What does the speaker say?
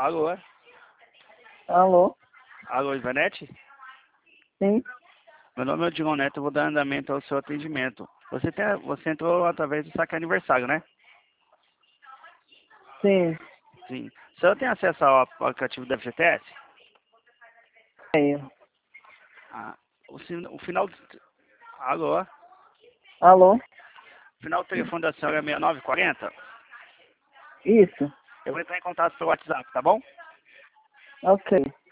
Alô, é? Alô? Alô, Ivanete? Sim? Meu nome é Dilon Neto, eu vou dar andamento ao seu atendimento. Você entrou através do saque aniversário, né? Sim. Sim. O senhor tem acesso ao aplicativo da FGTS? Tenho. Ah, o final... Alô? O Alô? final do telefone da senhora é 6940? Isso. Eu vou entrar em contato pelo WhatsApp, tá bom? Ok.